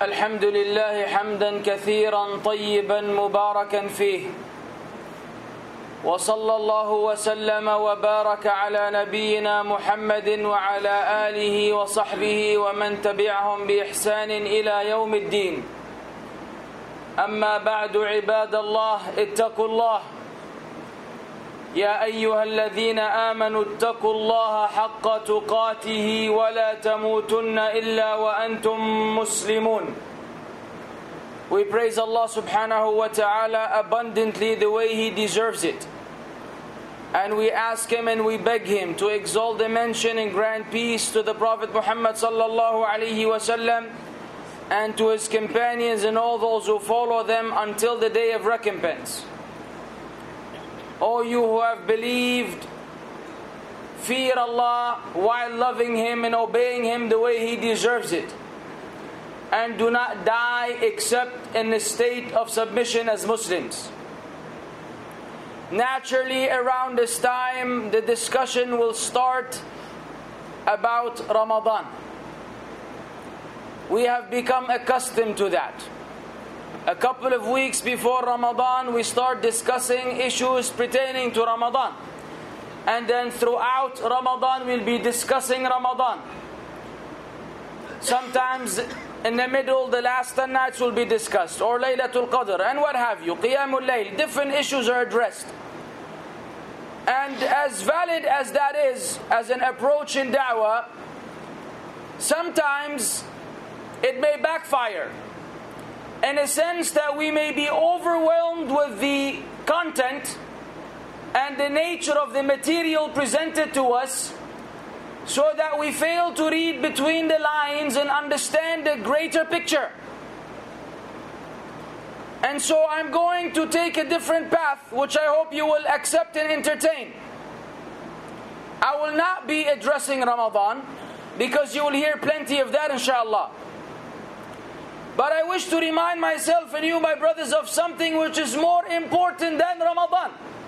الحمد لله حمدا كثيرا طيبا مباركا فيه وصلى الله وسلم وبارك على نبينا محمد وعلى آله وصحبه ومن تبعهم بإحسان إلى يوم الدين. أما بعد عباد الله اتقوا الله يا أيها الذين آمنوا اتقوا الله حق تقاته ولا تموتن إلا وأنتم مسلمون. We praise Allah subhanahu wa ta'ala abundantly the way He deserves it. And we ask Him and we beg Him to exalt the mention and grant peace to the Prophet Muhammad sallallahu alayhi wa sallam and to his companions and all those who follow them until the day of recompense. O you who have believed, fear Allah while loving Him and obeying Him the way He deserves it. And do not die except in a state of submission as Muslims. Naturally, around this time, the discussion will start about Ramadan. We have become accustomed to that. A couple of weeks before Ramadan, we start discussing issues pertaining to Ramadan. And then throughout Ramadan, we'll be discussing Ramadan. Sometimes in the middle, the last 10 nights will be discussed, or Laylatul Qadr, and what have you, Qiyamul Layl. Different issues are addressed. And as valid as that is, as an approach in da'wah, sometimes it may backfire. In a sense that we may be overwhelmed with the content and the nature of the material presented to us, so that we fail to read between the lines and understand the greater picture. And so I'm going to take a different path, which I hope you will accept and entertain. I will not be addressing Ramadan, because you will hear plenty of that inshallah. But I wish to remind myself and you, my brothers, of something which is more important than Ramadan,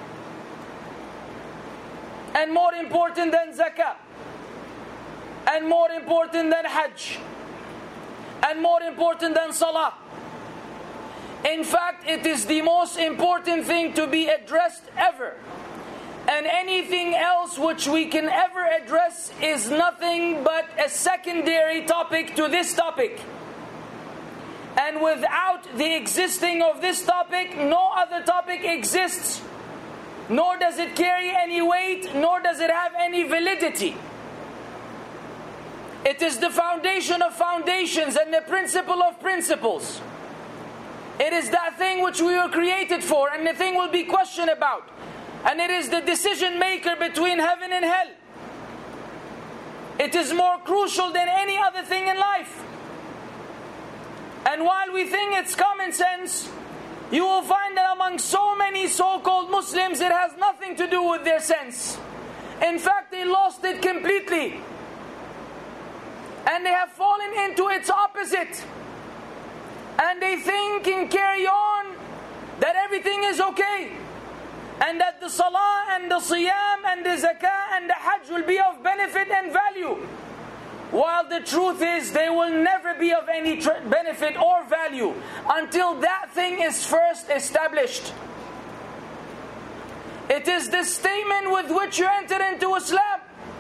and more important than Zakah, and more important than Hajj, and more important than Salah. In fact, it is the most important thing to be addressed ever. And anything else which we can ever address is nothing but a secondary topic to this topic. And without the existing of this topic, no other topic exists. Nor does it carry any weight, nor does it have any validity. It is the foundation of foundations and the principle of principles. It is that thing which we were created for, and the thing will be questioned about. And it is the decision maker between heaven and hell. It is more crucial than any other thing in life. And while we think it's common sense, you will find that among so many so-called Muslims, it has nothing to do with their sense. In fact, they lost it completely. And they have fallen into its opposite. And they think and carry on that everything is okay. And that the salah and the siyam and the zakah and the hajj will be of benefit and value. While the truth is, they will never be of any benefit or value until that thing is first established. It is the statement with which you enter into Islam.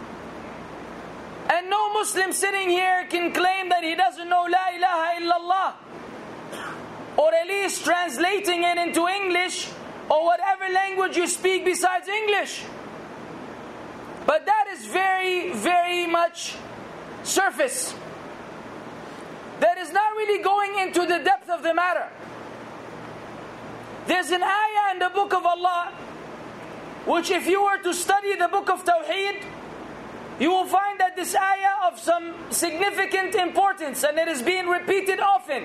And no Muslim sitting here can claim that he doesn't know La ilaha illallah, or at least translating it into English or whatever language you speak besides English. But that is very, very much surface. That is not really going into the depth of the matter. There's an ayah in the book of Allah, which if you were to study the book of Tawheed, you will find that this ayah of some significant importance, and it is being repeated often.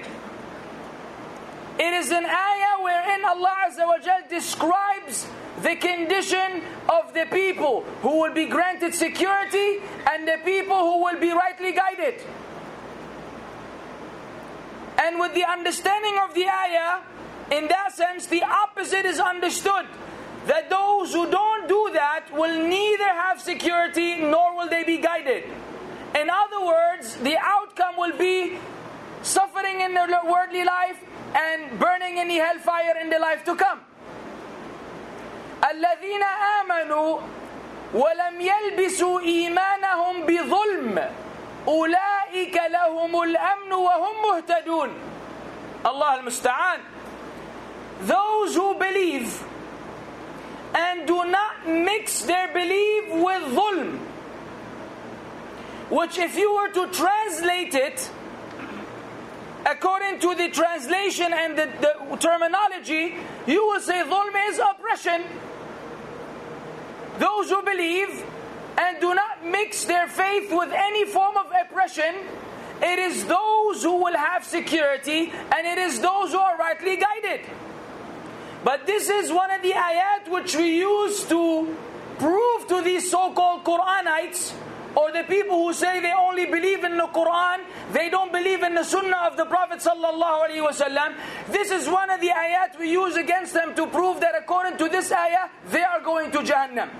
It is an ayah wherein Allah Azza wa Jal describes the condition of the people who will be granted security and the people who will be rightly guided. And with the understanding of the ayah, in that sense, the opposite is understood. That those who don't do that will neither have security nor will they be guided. In other words, the outcome will be suffering suffering in the worldly life and burning in the hellfire in the life to come. الَّذِينَ آمَنُوا وَلَمْ يَلْبِسُوا إِيمَانَهُمْ بِظُلْمٍ أُولَٰئِكَ لَهُمُ الْأَمْنُ وَهُمْ مُهْتَدُونَ. Allah al-Musta'an. Those who believe and do not mix their belief with dhulm, which if you were to translate it according to the translation and the terminology, you will say dhulm is oppression. Those who believe and do not mix their faith with any form of oppression, it is those who will have security and it is those who are rightly guided. But this is one of the ayat which we use to prove to these so-called Quranites, or the people who say they only believe in the Quran, they don't believe in the Sunnah of the Prophet ﷺ. This is one of the ayat we use against them to prove that according to this ayah, they are going to Jahannam.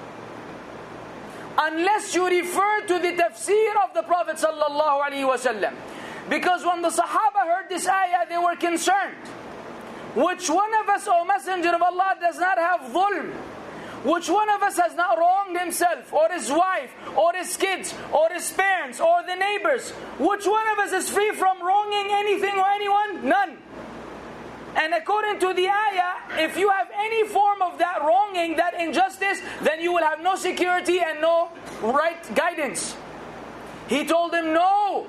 Unless you refer to the tafsir of the Prophet ﷺ. Because when the Sahaba heard this ayah, they were concerned. Which one of us, O Messenger of Allah, does not have dhulm? Which one of us has not wronged himself, or his wife, or his kids, or his parents, or the neighbors? Which one of us is free from wronging anything or anyone? None. And according to the ayah, if you have any form of that wronging, that injustice, then you will have no security and no right guidance. He told him, no.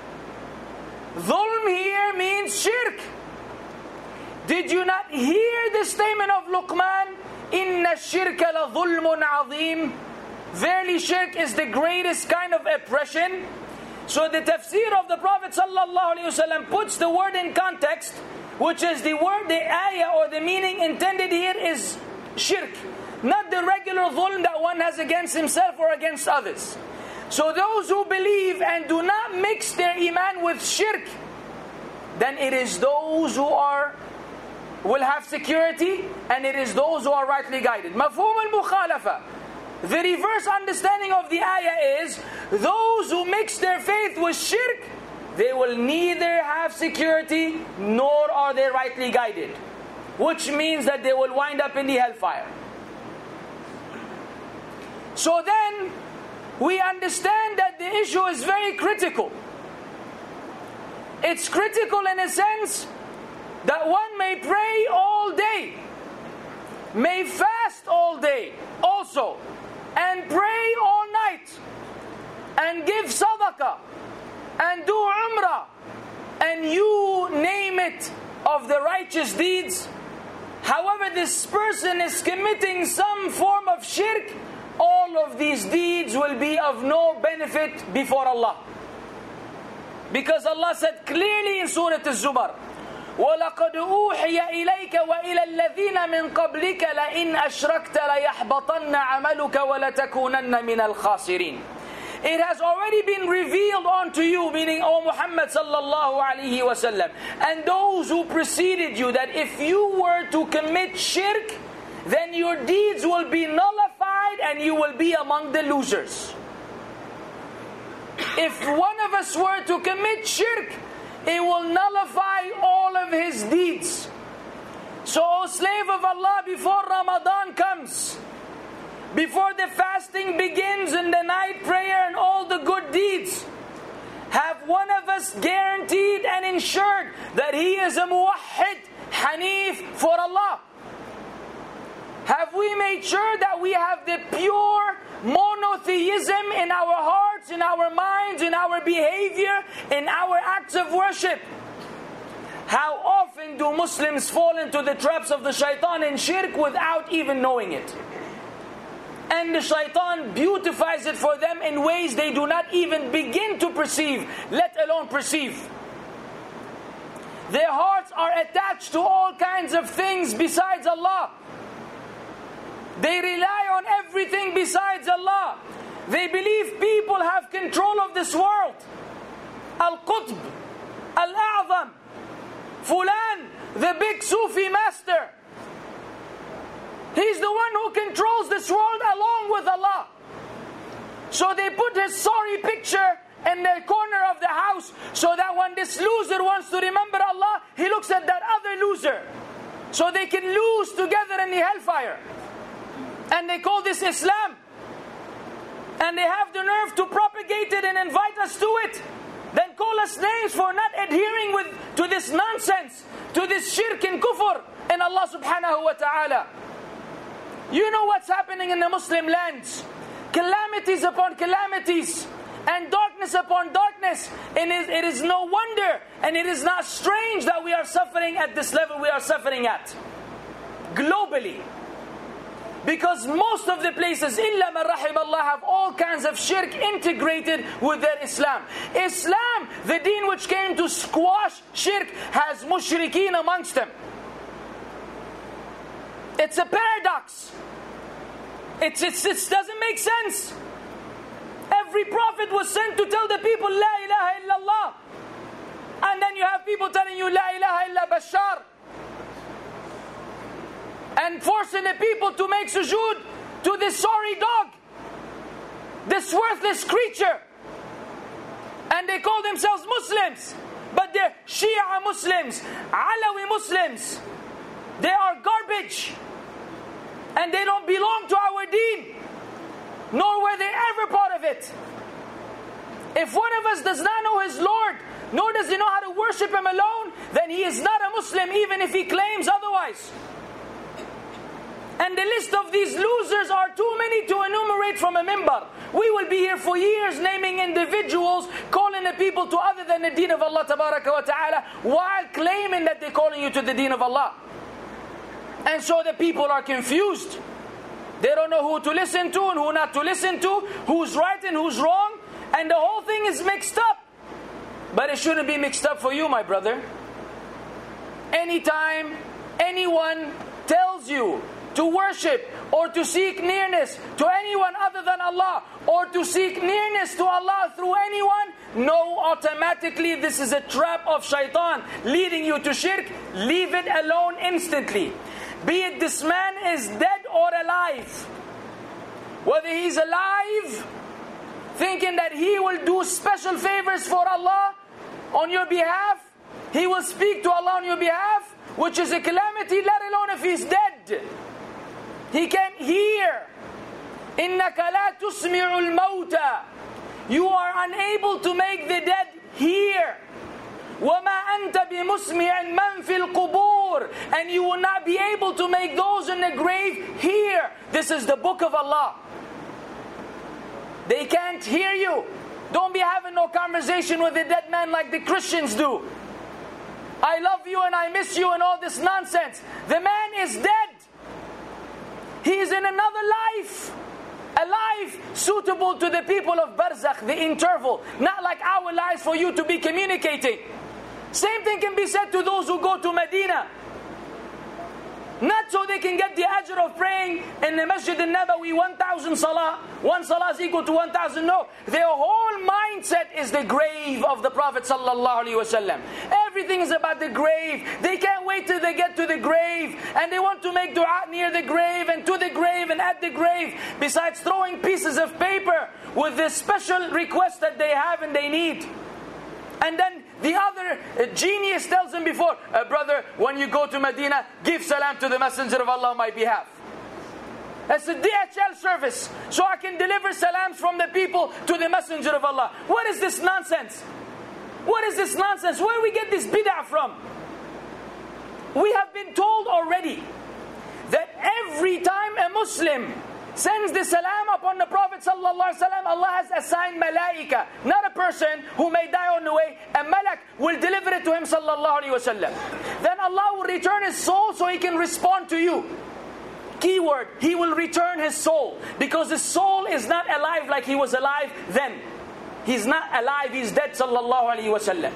Dhulm here means shirk. Did you not hear the statement of Luqman? Inna shirka la dhulmun azim. Verily shirk is the greatest kind of oppression. So the tafsir of the Prophet ﷺ puts the word in context, which is the word, the ayah or the meaning intended here is shirk. Not the regular dhulm that one has against himself or against others. So those who believe and do not mix their iman with shirk, then it is those who will have security, and it is those who are rightly guided. Mafhum al-mukhalafa. The reverse understanding of the ayah is, those who mix their faith with shirk, they will neither have security, nor are they rightly guided. Which means that they will wind up in the hellfire. So then, we understand that the issue is very critical. It's critical in a sense that one may pray all day, may fast all day also, and pray all night, and give sadaqah, and do umrah, and you name it of the righteous deeds. However, this person is committing some form of shirk, all of these deeds will be of no benefit before Allah. Because Allah said clearly in Surah Al-Zumar, وَلَقَدْ أُوحِيَ إِلَيْكَ وَإِلَى الَّذِينَ مِنْ قَبْلِكَ لَإِنْ أَشْرَكْتَ لَيَحْبَطَنَّ عَمَلُكَ وَلَتَكُونَنَّ مِنَ الْخَاسِرِينَ. It has already been revealed unto you, meaning O Muhammad sallallahu alaihi wasallam, and those who preceded you, that if you were to commit shirk, then your deeds will be nullified and you will be among the losers. If one of us were to commit shirk, it will nullify all of his deeds. So, O slave of Allah, before Ramadan comes, before the fasting begins and the night prayer and all the good deeds, have one of us guaranteed and ensured that he is a muwahhid, hanif for Allah? Have we made sure that we have the pure monotheism in our hearts, in our minds, in our behavior, in our acts of worship? How often do Muslims fall into the traps of the shaitan and shirk without even knowing it? And the shaitan beautifies it for them in ways they do not even begin to perceive, let alone perceive. Their hearts are attached to all kinds of things besides Allah. They rely on everything besides Allah. They believe people have control of this world. Al-Qutb, Al-A'zam, Fulan, the big Sufi master. He's the one who controls this world along with Allah. So they put his sorry picture in the corner of the house, so that when this loser wants to remember Allah, he looks at that other loser, so they can lose together in the hellfire. And they call this Islam. And they have the nerve to propagate it and invite us to it. Then call us names for not adhering to this nonsense, to this shirk and kufr in Allah subhanahu wa ta'ala. You know what's happening in the Muslim lands. Calamities upon calamities, and darkness upon darkness. And it is no wonder, and it is not strange that we are suffering at this level we are suffering at. Globally. Because most of the places, illa man rahim Allah, have all kinds of shirk integrated with their Islam. Islam, the deen which came to squash shirk, has mushrikeen amongst them. It's a paradox. It doesn't make sense. Every prophet was sent to tell the people, La ilaha illallah. And then you have people telling you, La ilaha illa Bashar. And forcing the people to make sujood to this sorry dog, this worthless creature. And they call themselves Muslims, but they're Shia Muslims, Alawi Muslims. They are garbage, and they don't belong to our deen, nor were they ever part of it. If one of us does not know his Lord, nor does he know how to worship him alone, then he is not a Muslim, even if he claims otherwise. And the list of these losers are too many to enumerate from a mimbar. We will be here for years naming individuals, calling the people to other than the deen of Allah tabaraka wa ta'ala, while claiming that they're calling you to the deen of Allah. And so the people are confused. They don't know who to listen to and who not to listen to, who's right and who's wrong, and the whole thing is mixed up. But it shouldn't be mixed up for you, my brother. Anytime anyone tells you to worship or to seek nearness to anyone other than Allah, or to seek nearness to Allah through anyone, know automatically this is a trap of shaitan leading you to shirk. Leave it alone instantly. Be it this man is dead or alive. Whether he's alive, thinking that he will do special favors for Allah on your behalf, he will speak to Allah on your behalf, which is a calamity, let alone if he's dead. He can't hear. إِنَّكَ لَا تُسْمِعُ الْمَوْتَى. You are unable to make the dead hear. وَمَا أَنْتَ بِمُسْمِعٍ مَنْ فِي الْقُبُورِ. And you will not be able to make those in the grave hear. This is the book of Allah. They can't hear you. Don't be having no conversation with the dead man like the Christians do. I love you and I miss you and all this nonsense. The man is dead. He is in another life. A life suitable to the people of Barzakh, the interval. Not like our lives for you to be communicating. Same thing can be said to those who go to Medina. Not so they can get the ajr of praying in the Masjid al-Nabawi 1,000 salah. One salah is equal to 1,000. No. Their whole mindset is the grave of the Prophet sallallahu alaihi wasallam. Everything is about the grave. They can't wait till they get to the grave. And they want to make dua near the grave and to the grave and at the grave. Besides throwing pieces of paper with the special request that they have and they need. And then the other genius tells him before, brother, when you go to Medina, give salam to the Messenger of Allah on my behalf. That's a DHL service, so I can deliver salams from the people to the Messenger of Allah. What is this nonsense? What is this nonsense? Where do we get this bid'ah from? We have been told already that every time a Muslim sends the salam upon the Prophet sallallahu alaihi wasallam, Allah has assigned malaika, not a person who may die on the way. A malak will deliver it to him sallallahu alaihi wasallam. Then Allah will return his soul so he can respond to you. Keyword, he will return his soul, because his soul is not alive like he was alive then. He's not alive, he's dead sallallahu alaihi wasallam.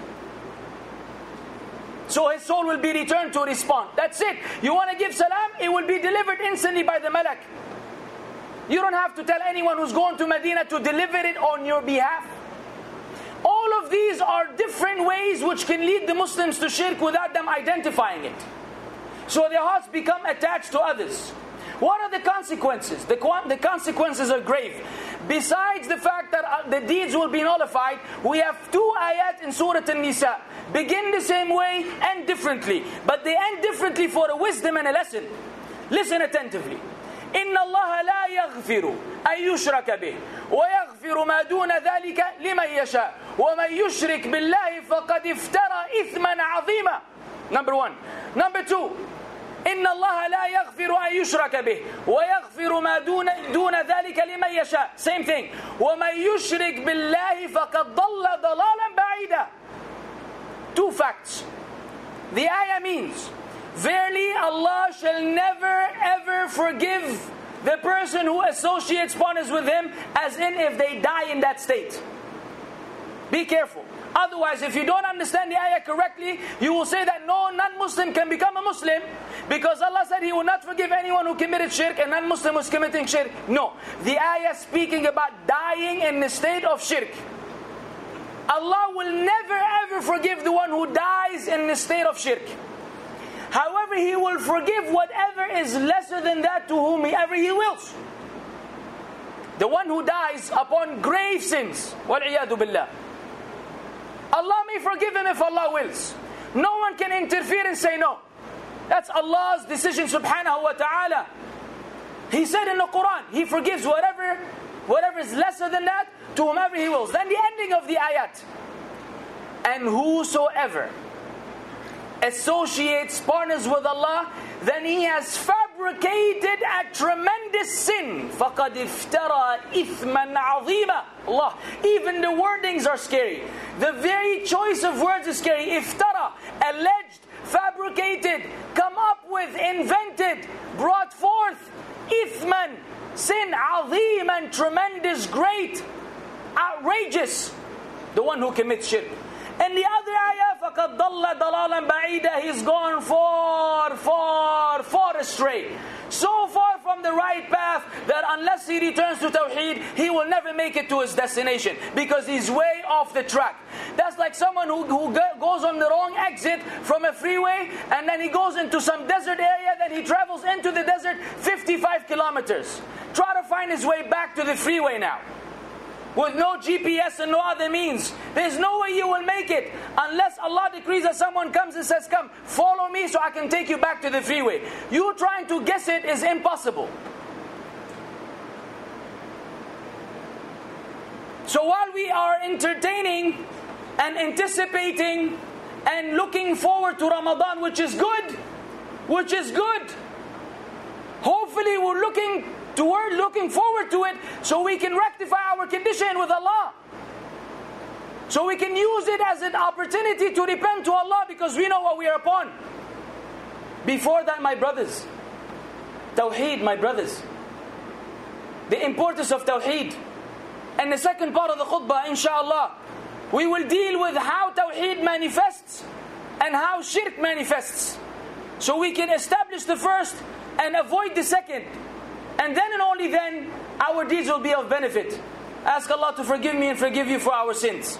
So his soul will be returned to respond. That's it. You want to give salam, it will be delivered instantly by the malak. You don't have to tell anyone who's going to Medina to deliver it on your behalf. All of these are different ways which can lead the Muslims to shirk without them identifying it. So their hearts become attached to others. What are the consequences? The consequences are grave. besides the fact that the deeds will be nullified, we have 2 ayat in Surah An-Nisa. Begin the same way, end differently. But they end differently for a wisdom and a lesson. Listen attentively. إِنَّ اللَّهَ لَا يَغْفِرُ أَن يُشْرَكَ بِهِ وَيَغْفِرُ مَا دُونَ ذَلِكَ لِمَنْ يَشَاءُ وَمَنْ يُشْرِكْ بِاللَّهِ فَقَدْ افْتَرَى إِثْمًا عَظِيمًا. Number 1. Number 2. إِنَّ اللَّهَ لَا يَغْفِرُ أَن يُشْرَكَ بِهِ وَيَغْفِرُ مَا دُونَ ذَلِكَ لِمَنْ يَشَاءُ. Same thing. وَمَنْ يُشْرِكْ بِاللَّهِ فَقَدْ ضَلَّ ضَلَالًا بَعِيدًا. 2 facts. The ayah means, verily Allah shall never ever forgive the person who associates partners with Him, as in if they die in that state. Be careful. Otherwise, if you don't understand the ayah correctly, you will say that no non-Muslim can become a Muslim because Allah said He will not forgive anyone who committed shirk and non-Muslim who's committing shirk. No. The ayah is speaking about dying in the state of shirk. Allah will never ever forgive the one who dies in the state of shirk. However, He will forgive whatever is lesser than that to whomever He wills. The one who dies upon grave sins, وَالْعِيَاذُ بِاللَّهِ, Allah may forgive him if Allah wills. No one can interfere and say no. That's Allah's decision subhanahu wa ta'ala. He said in the Quran, He forgives whatever is lesser than that to whomever He wills. Then the ending of the ayat. And whosoever associates partners with Allah, then he has fabricated a tremendous sin. فَقَدْ افْتَرَى إِثْمًا عَظِيمًا. Allah, even the wordings are scary. The very choice of words is scary. Iftara, alleged, fabricated, come up with, invented, brought forth. Ithman, sin, عظيما, tremendous, great, outrageous. The one who commits shirk. And the other ayah, فَقَدْ ضَلَّ ضَلَالًا بَعِيدًا, he's gone far astray. So far from the right path that unless he returns to Tawheed, he will never make it to his destination because he's way off the track. That's like someone who goes on the wrong exit from a freeway and then he goes into some desert area, then he travels into the desert 55 kilometers. Try to find his way back to the freeway now. With no GPS and no other means. There's no way you will make it unless Allah decrees that someone comes and says, come, follow me so I can take you back to the freeway. You trying to guess it is impossible. So while we are entertaining and anticipating and looking forward to Ramadan, which is good, hopefully we're looking forward to it so we can rectify our condition with Allah. So we can use it as an opportunity to repent to Allah because we know what we are upon. Before that, my brothers, Tawheed, my brothers, the importance of Tawheed. And the second part of the khutbah, inshallah, we will deal with how Tawheed manifests and how shirk manifests. So we can establish the first and avoid the second. And then and only then, our deeds will be of benefit. Ask Allah to forgive me and forgive you for our sins.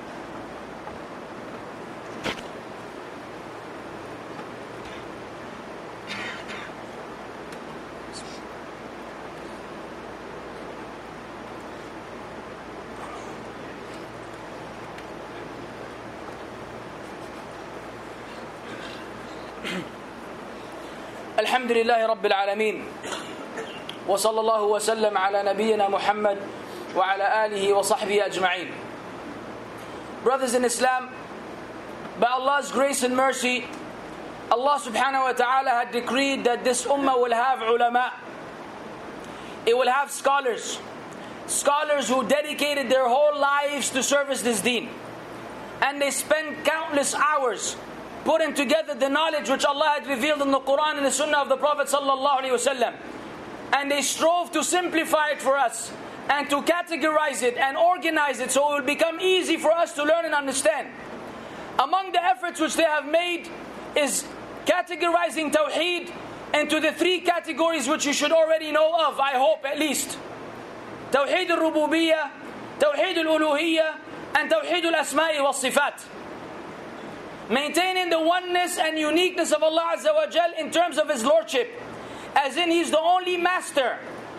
Alhamdulillahi Rabbil Alameen. وصلى الله وسلم على نبينا محمد وعلى آله وصحبه أجمعين. Brothers in Islam, by Allah's grace and mercy, Allah subhanahu wa ta'ala had decreed that this ummah will have ulama. It will have scholars who dedicated their whole lives to service this deen. And they spent countless hours putting together the knowledge which Allah had revealed in the Quran and the Sunnah of the Prophet sallallahu alaihi wasallam. And they strove to simplify it for us and to categorize it and organize it so it will become easy for us to learn and understand. Among the efforts which they have made is categorizing Tawheed into the 3 categories which you should already know of, I hope at least. Tawheed al-Rububiyyah, Tawheed al-Uluhiyyah, and Tawheed al-Asma'i wal-Sifat. Maintaining the oneness and uniqueness of Allah Azza wa Jal in terms of His Lordship. As in, He's the only master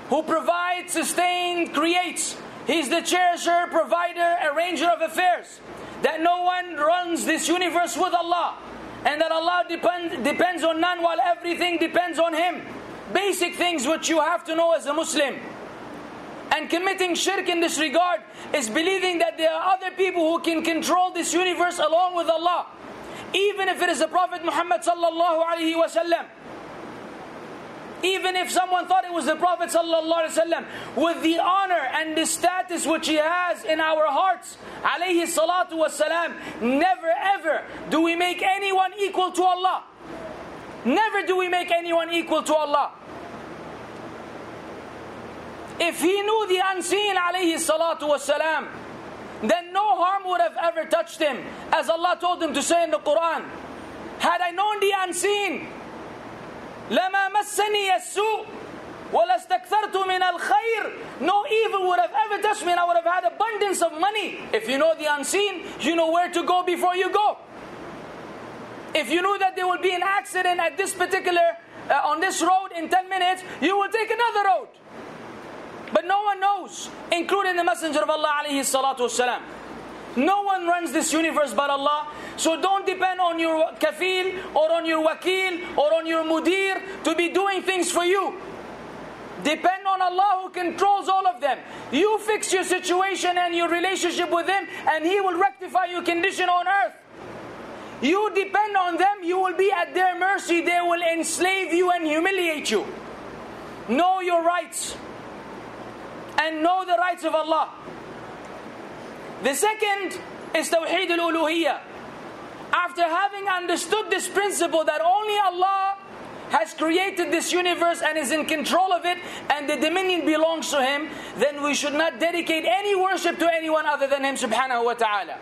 who provides, sustains, creates. He's the cherisher, provider, arranger of affairs. That no one runs this universe with Allah. And that Allah depends on none while everything depends on Him. Basic things which you have to know as a Muslim. And committing shirk in this regard is believing that there are other people who can control this universe along with Allah. Even if it is the Prophet Muhammad sallallahu alaihi wasallam. Even if someone thought it was the Prophet sallallahu alaihi wasallam, with the honor and the status which he has in our hearts, alayhi salatu wassalam, never ever do we make anyone equal to Allah. Never do we make anyone equal to Allah. If he knew the unseen, alayhi salatu wassalam, then no harm would have ever touched him. As Allah told him to say in the Quran, had I known the unseen, لَمَا مَسَّنِيَ السُّوءُ وَلَاسْتَكْثَرْتُ مِنَ الْخَيْرِ. No evil would have ever touched me, and I would have had abundance of money. If you know the unseen, you know where to go before you go. If you knew that there would be an accident at this particular, on this road in 10 minutes, you will take another road. But no one knows, including the Messenger of Allah alayhi salatu wasalam. No one runs this universe but Allah. So don't depend on your kafil or on your wakil or on your mudir to be doing things for you. Depend on Allah who controls all of them. You fix your situation and your relationship with Him, and He will rectify your condition on earth. You depend on them, you will be at their mercy. They will enslave you and humiliate you. Know your rights and know the rights of Allah. The second is Tawheed al-Uluhiyyah. After having understood this principle that only Allah has created this universe and is in control of it, and the dominion belongs to Him, then we should not dedicate any worship to anyone other than Him subhanahu wa ta'ala.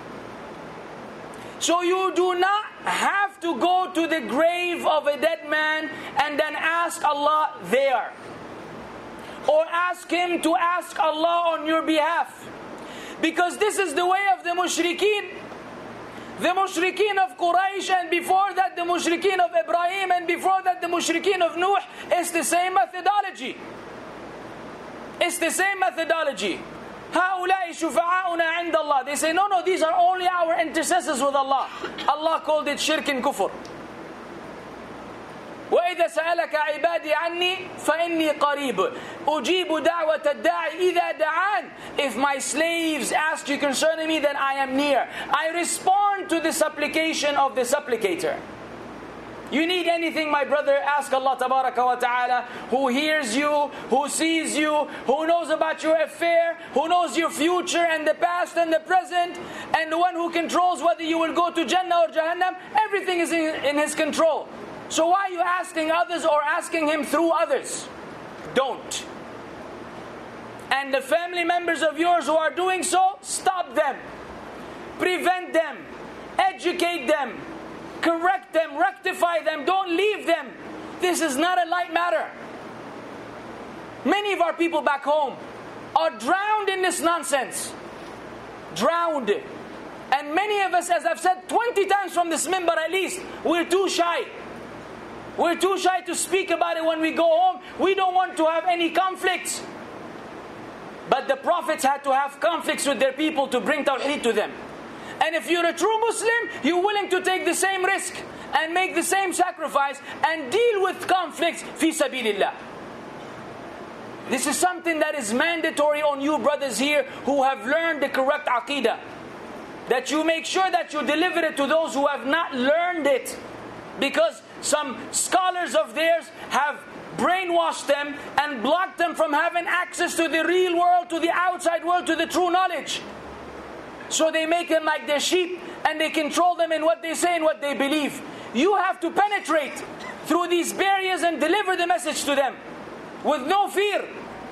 So you do not have to go to the grave of a dead man and then ask Allah there. Or ask Him to ask Allah on your behalf. Because this is the way of the mushrikeen. The mushrikeen of Quraysh, and before that the mushrikeen of Ibrahim, and before that the mushrikeen of Nuh. It's the same methodology. It's the same methodology. هؤلاء شفعاؤنا عند الله. They say, no, these are only our intercessors with Allah. Allah called it shirk and kufr. وَإِذَا سَأَلَكَ عِبَادِي عَنِّي فَإِنِّي قَرِيبٌ أُجِيبُ دَعْوَةَ الدَّاعِ إِذَا دَعَانِ. If my slaves ask you concerning me, then I am near. I respond to the supplication of the supplicator. You need anything, my brother, ask Allah tabaraka wa ta'ala, who hears you, who sees you, who knows about your affair, who knows your future and the past and the present, and the one who controls whether you will go to Jannah or Jahannam. Everything is in His control. So why are you asking others or asking Him through others? Don't. And the family members of yours who are doing so, stop them. Prevent them. Educate them. Correct them. Rectify them. Don't leave them. This is not a light matter. Many of our people back home are drowned in this nonsense. Drowned. And many of us, as I've said 20 times from this minbar at least, we're too shy. We're too shy to speak about it when we go home. We don't want to have any conflicts. But the prophets had to have conflicts with their people to bring tawheed to them. And if you're a true Muslim, you're willing to take the same risk and make the same sacrifice and deal with conflicts fi sabilillah. This is something that is mandatory on you brothers here who have learned the correct aqeedah. That you make sure that you deliver it to those who have not learned it. Because some scholars of theirs have brainwashed them and blocked them from having access to the real world, to the outside world, to the true knowledge. So they make them like their sheep and they control them in what they say and what they believe. You have to penetrate through these barriers and deliver the message to them with no fear.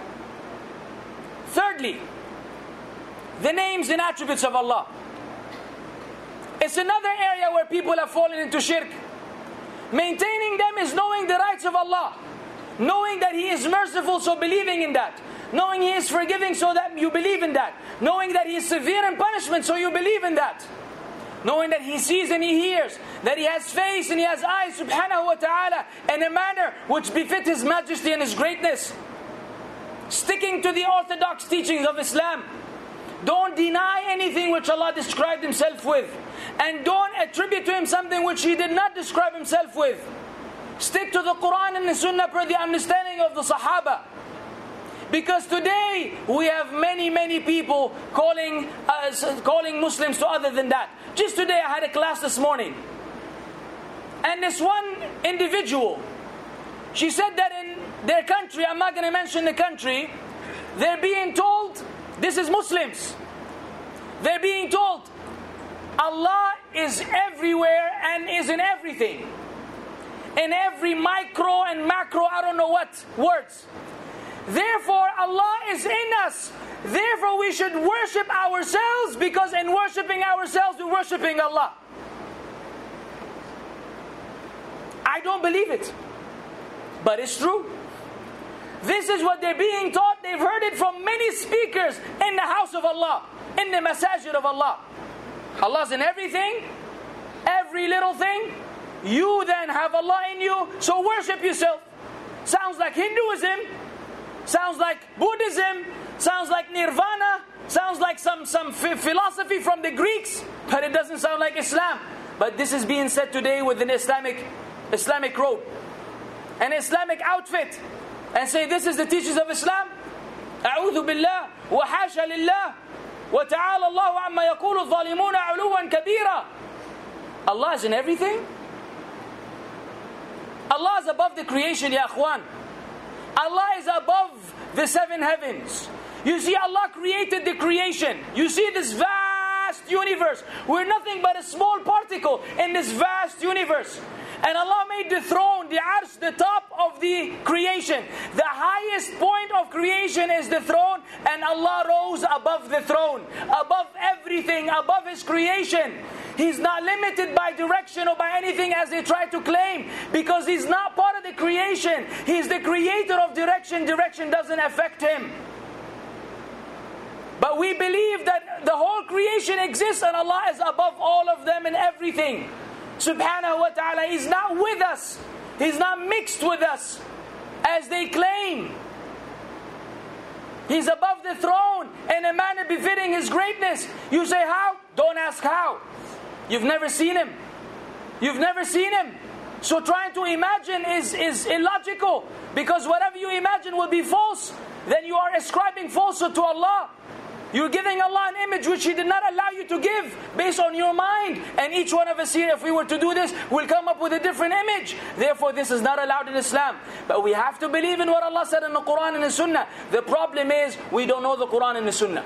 Thirdly, the names and attributes of Allah. It's another area where people have fallen into shirk. Maintaining them is knowing the rights of Allah. Knowing that He is merciful, so believing in that. Knowing He is forgiving, so that you believe in that. Knowing that He is severe in punishment, so you believe in that. Knowing that He sees and He hears. That He has face and He has eyes, subhanahu wa ta'ala, in a manner which befits His majesty and His greatness. sticking to the orthodox teachings of Islam. Don't deny anything which Allah described Himself with. And don't attribute to Him something which He did not describe Himself with. Stick to the Quran and the Sunnah per the understanding of the Sahaba. Because today we have many people calling Muslims to other than that. Just today I had a class this morning. And this one individual, she said that in their country, I'm not going to mention the country, they're being told, this is Muslims, they're being told Allah is everywhere and is in everything. In every micro and macro, I don't know what words. Therefore Allah is in us. Therefore we should worship ourselves, because in worshipping ourselves we're worshipping Allah. I don't believe it, but it's true. This is what they're being taught. They've heard it from many speakers in the house of Allah, in the masajid of Allah. Allah's in everything, every little thing. You then have Allah in you, so worship yourself. Sounds like Hinduism, sounds like Buddhism, sounds like Nirvana, sounds like some philosophy from the Greeks, but it doesn't sound like Islam. But this is being said today with an Islamic robe, an Islamic outfit, and say this is the teachings of Islam. أعوذ بالله وحاشا لله وتعالى الله عما يقول الظالمون علوا كبيرا. Allah is in everything. Allah is above the creation, ya akhwan. Allah is above the seven heavens. You see, Allah created the creation. You see this vast universe. We're nothing but a small particle in this vast universe. And Allah made the throne, the arsh, the top of the creation. The highest point of creation is the throne, and Allah rose above the throne, above everything, above His creation. He's not limited by direction or by anything as they try to claim, because He's not part of the creation. He's the creator of direction. Direction doesn't affect Him. But we believe that the whole creation exists and Allah is above all of them and everything. Subhanahu wa ta'ala. He's not with us. He's not mixed with us as they claim. He's above the throne in a manner befitting His greatness. You say how? Don't ask how. You've never seen Him. You've never seen Him. So trying to imagine is illogical, because whatever you imagine will be false. Then you are ascribing falsehood to Allah. You're giving Allah an image which He did not allow you to give based on your mind. And each one of us here, if we were to do this, will come up with a different image. Therefore, this is not allowed in Islam. But we have to believe in what Allah said in the Quran and the Sunnah. The problem is, we don't know the Quran and the Sunnah.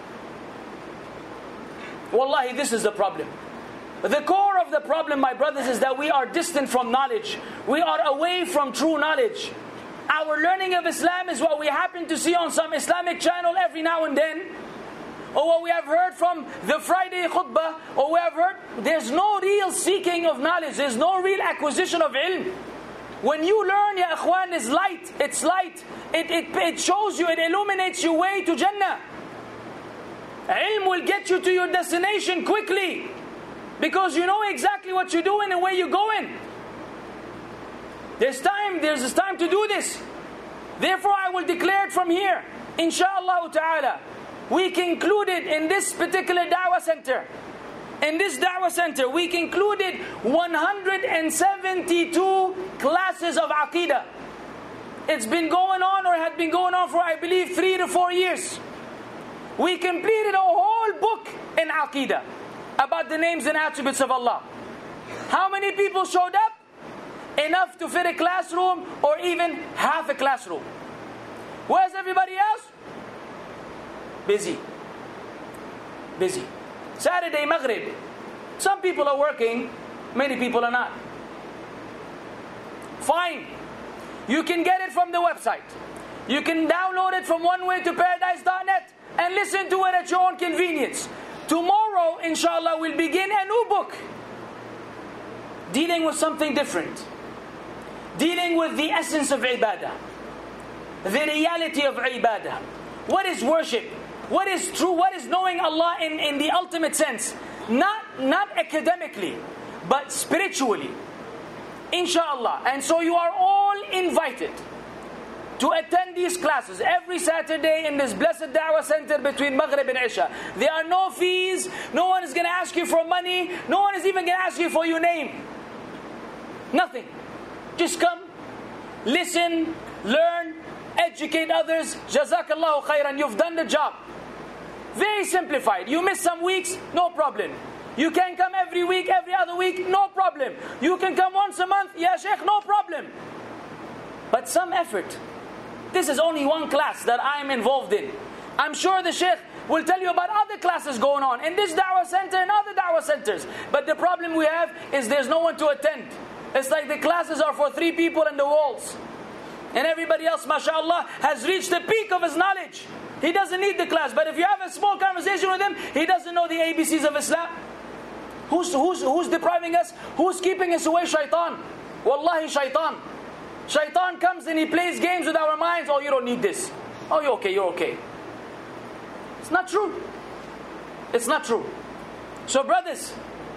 Wallahi, this is the problem. The core of the problem, my brothers, is that we are distant from knowledge. We are away from true knowledge. Our learning of Islam is what we happen to see on some Islamic channel every now and then, or what we have heard from the Friday khutbah, or we have heard. There's no real seeking of knowledge. There's no real acquisition of ilm. When you learn, ya akhwan, is light. It's light. It shows you, it illuminates your way to Jannah. Ilm will get you to your destination quickly, because you know exactly what you're doing and where you're going. There's time to do this. Therefore, I will declare it from here, inshallah ta'ala. We concluded in this particular da'wah center, we concluded 172 classes of Aqidah. It's been going on, or had been going on for, I believe, 3 to 4 years. We completed a whole book in Aqidah about the names and attributes of Allah. How many people showed up? Enough to fit a classroom, or even half a classroom. Where's everybody else? Busy. Saturday Maghrib. Some people are working, many people are not. Fine. You can get it from the website. You can download it from onewaytoparadise.net and listen to it at your own convenience. Tomorrow, inshallah, we'll begin a new book dealing with something different. Dealing with the essence of ibadah. The reality of ibadah. What is worship? What is true? What is knowing Allah in the ultimate sense? Not academically, but spiritually. Inshallah. And so you are all invited to attend these classes every Saturday in this blessed Da'wah Center between Maghrib and Isha. There are no fees. No one is going to ask you for money. No one is even going to ask you for your name. Nothing. Just come, listen, learn, educate others. Jazakallahu khairan. You've done the job. Very simplified. You miss some weeks, no problem. You can come every week, every other week, no problem. You can come once a month, ya Sheikh, no problem. But some effort. This is only one class that I am involved in. I'm sure the Sheikh will tell you about other classes going on in this Da'wah Center and other Da'wah Centers. But the problem we have is there's no one to attend. It's like the classes are for 3 people in the walls. And everybody else, mashallah, has reached the peak of his knowledge. He doesn't need the class. But if you have a small conversation with him, he doesn't know the ABCs of Islam. Who's depriving us? Who's keeping us away? Shaitan. Wallahi, shaitan. Shaitan comes and he plays games with our minds. Oh, you don't need this. Oh, you're okay, you're okay. It's not true. It's not true. So brothers,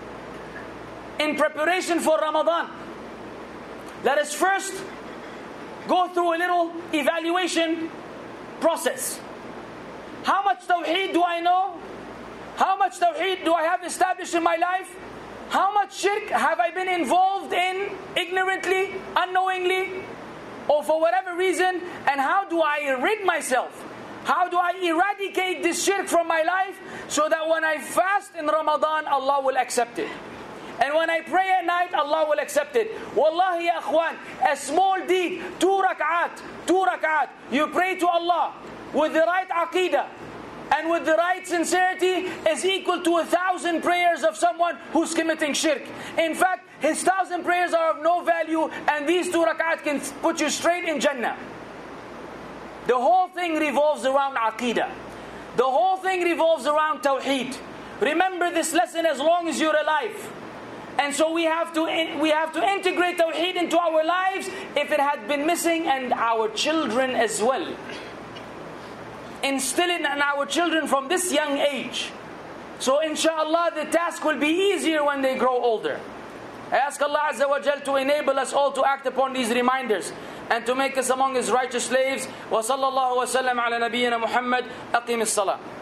in preparation for Ramadan, let us first go through a little evaluation process. How much tawheed do I know? How much tawheed do I have established in my life? How much shirk have I been involved in ignorantly, unknowingly, or for whatever reason? And how do I rid myself? How do I eradicate this shirk from my life so that when I fast in Ramadan, Allah will accept it? And when I pray at night, Allah will accept it. Wallahi ya akhwan, a small deed, 2 rak'at, you pray to Allah with the right aqidah and with the right sincerity is equal to 1,000 prayers of someone who's committing shirk. In fact, his 1,000 prayers are of no value, and these 2 rak'at can put you straight in Jannah. The whole thing revolves around aqidah. The whole thing revolves around tawheed. Remember this lesson as long as you're alive. And so we have to integrate tawheed into our lives if it had been missing, and our children as well. Instill it in our children from this young age. So inshallah the task will be easier when they grow older. I ask Allah Azza wa Jal to enable us all to act upon these reminders and to make us among His righteous slaves. Wa sallallahu wa sallam ala nabiyyina Muhammad. Aqim as-salah.